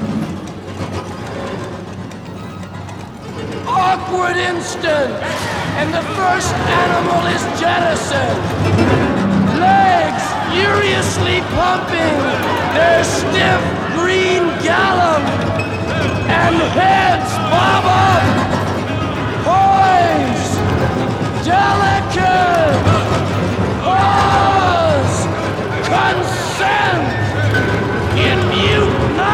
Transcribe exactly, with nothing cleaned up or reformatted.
Awkward instant, and the first animal is jettisoned. Legs furiously pumping their stiff green gallop, and heads bob up, poised, delicate.